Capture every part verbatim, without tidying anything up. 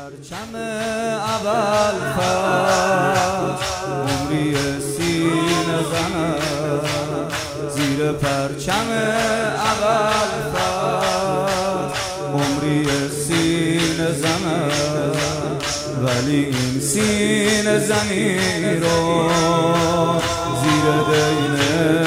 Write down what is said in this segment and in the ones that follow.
پرچم اول فصل عمری سینه زنم، زیر پرچم اول فصل عمری سینه زنم، ولی این سینه زنی رو زیر دین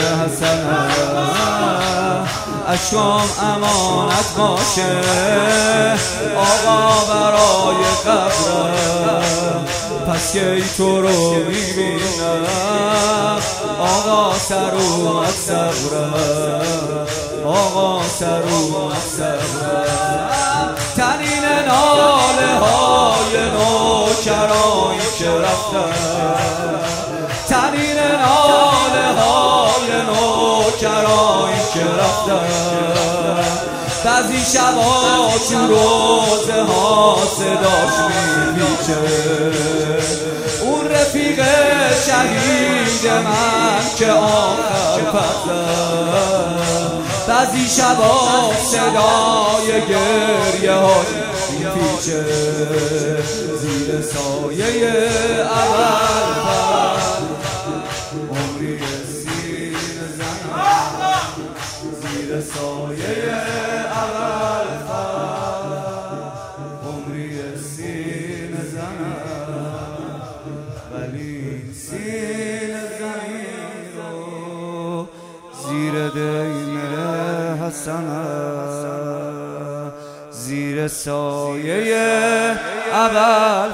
حسنم اشکام امانت باشه آقا برای قبرم، پس که ای تو رو میبینم آقا سر اومد صبرم، آقا سر اومد صبرم. تنین ناله های نوکرانی که رفتن، تنین ناله های نوکرانی که رفتن، بعضی شبا تو روزه ها صداش میپیچه اون رفیق شهید من که آخر فصل، بعضی شبا صدای گریه هاش میپیچه زیر سایه اول فصل عمری سینه زنم، زیر سایه اول فصل عمری سینه زنم، ولی سینه زنی رو زیر دین حسنم، زیر سایه اول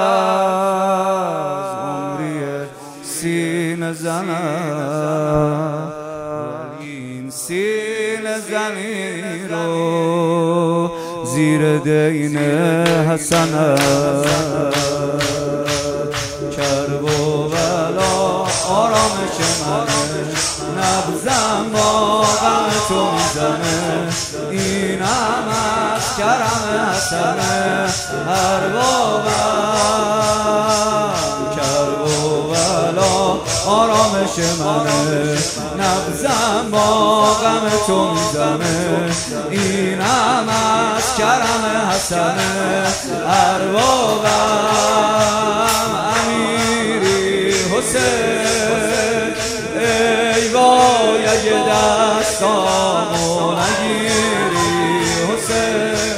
فصل عمری سینه زنم، ولی این سینه زنی رو زیر دین حسنم. کرب و بلا آرامش منه، نبزم با غم تو میزنه، اینم از کرم حسنه اربابم. کرب و بلا آرامش منه، نبزم با غم تو میزنه، اینم از کرم حسنه اربابم. امیری حسین ای وای اگه دستامو نگیری حسین،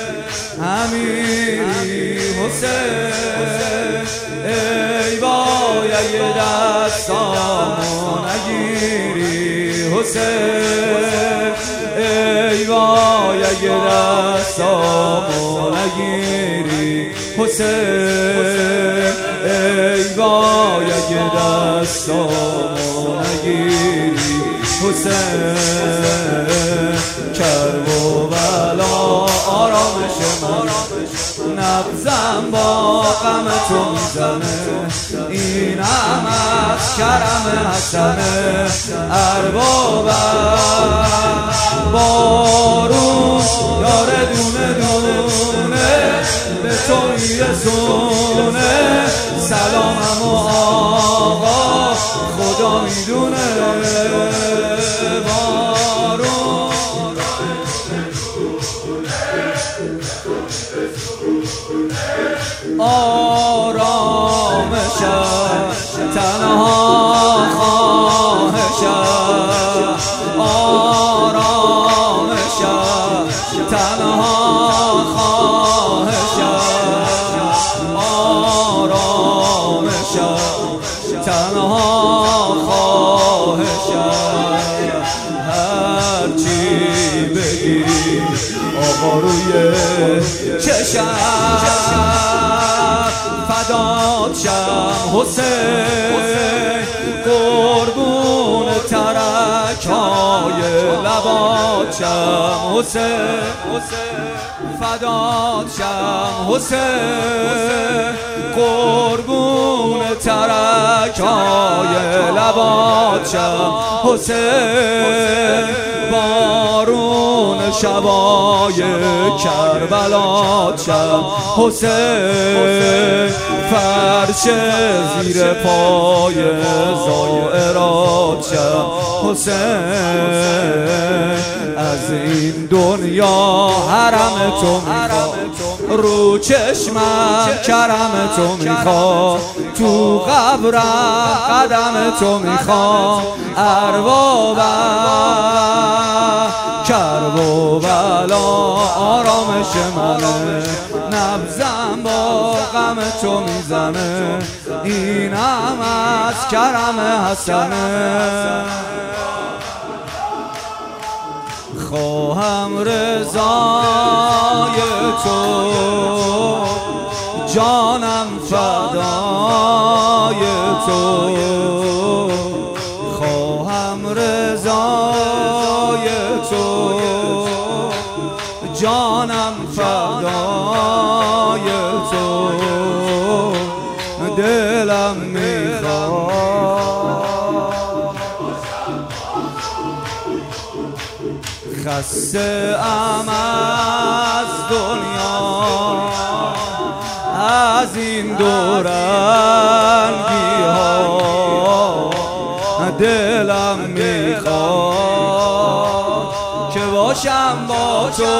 امیری حسین ای وای اگه دستامو نگیری حسین، ای وای اگه دستامو نگیری حسین، ای وای اگه دستامو نگیری حسین. کرب و بلا آرامش من، نبزم با غم تو میزنه، اینم از کرم حسنه اربابم. بارون یاره دونه دونه به تو میرسونه، سلامم و آقا خدا میدونه. بارون آرامشم تنها خواهشم، آرامشم تنها خواهشم، آرامشم تنها خواهشم. هرچی بگی آقا روی چشم فدات شم حسین، قربون ترک های لبات شم حسین، فدات شم حسین، قربون ترک های لبات شم حسین. بارون شبای کربلات شم حسین، فرش زیر پای زائرات شم حسین. از این دنیا حرم تو میخوام، رو چشمم کرم تو میخوام، تو قبرم قدم تو میخوام. اربابم کرب و بلا آرامش منه، نبضم با غم تو میزنه، اینم از کرم حسنه. خواهم رضای تو، جانم فدای تو. خواهم رضای تو، جانم فدای تو. دلم میخواد خسته ام از دنیا، از این دورنگی ها. دلم میخواد که باشم با تو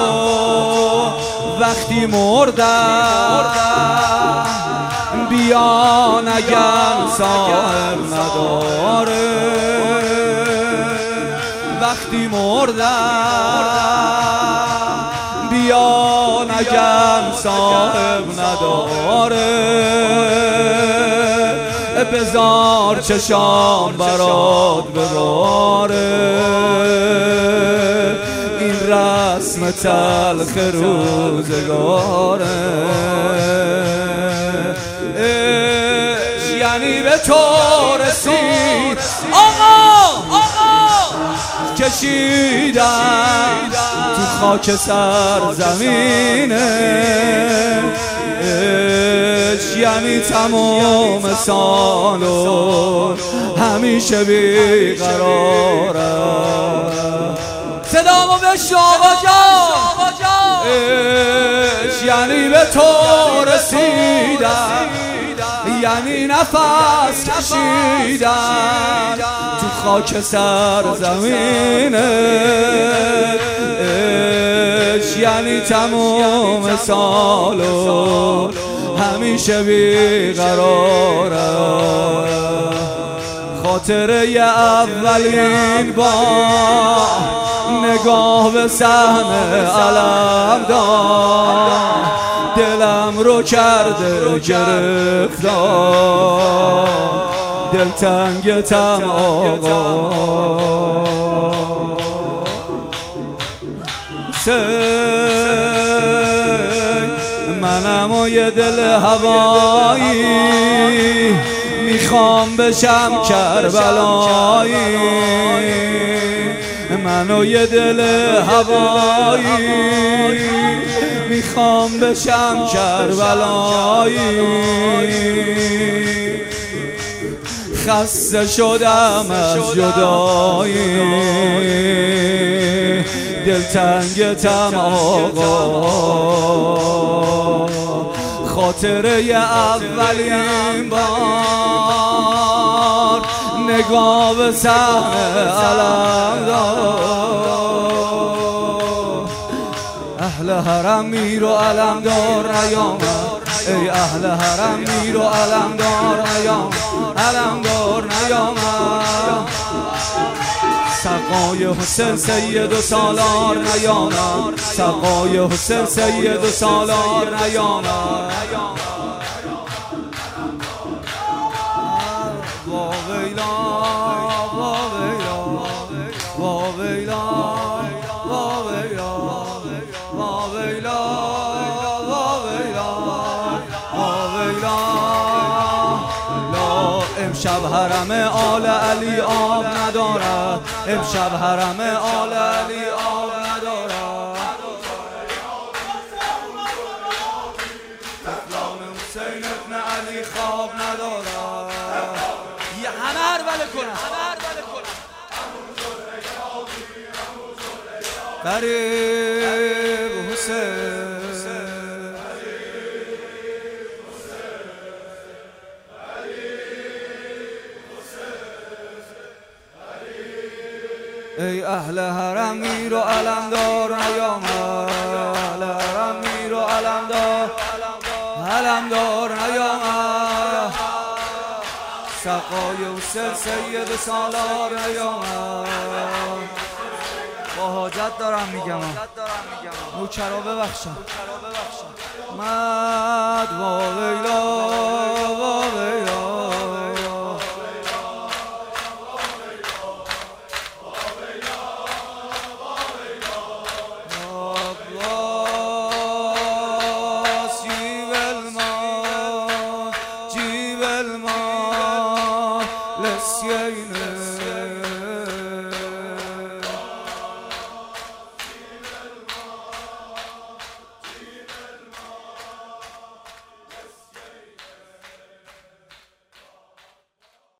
وقتی مردم، بیا نگن صاحب نداره. وقتی مردم بیا نگن صاحب نداره. بذار چشام برات بباره، این رسم تلخ روزگاره. یعنی به تو رسید آقا، کشیدم تو خاک سرزمینه. یعنی تمام سالون همیشه بیقرارم. صدامو بشنو آقا جان. یعنی به تو رسیدم، یعنی نفس کشیدم تو خاک سرزمینه. یعنی تمام سالو همیشه بیقرارم. خاطره ی اولین بار نگاه به صحنه علم دار، دلم رو کرده گرفتار. دلتنگتم آقا، منم و یه دل هوایی، میخوام بشم کربلایی. من و یه دل هوایی، میخوام بشم کربلایی. خسته شدم از جدایی، دلتنگتم آقا. خاطره ی اولین بار نگاه به صحنه علم دار. اهل حرم میر و علم دار نیامد، ای اهل حرم میر و علم دار نیامد، علم دار نیامد. سقای حسین سید و سالار نیامد، سقای حسین سید و سالار نیامد. وا ویلا وا ویلا وا ویلا وا ویلا وا ویلا وا ویلا وا ویلا. امشب حرم آل علی آب ندارد، امشب حرم آل علی آب ندارد. طفلان حسین ابن علی خواب ندارد. یه همه هربله کنن، همه هربله کنن. قریب حسین، ای اهل حرم میر و علم دار نیامد، اهل حرم میر و علم دار علمدار نیامد سقای و سر سید سالار نیامد. با حاجت دارم میگم نوکرا ببخشم. مد و ویلا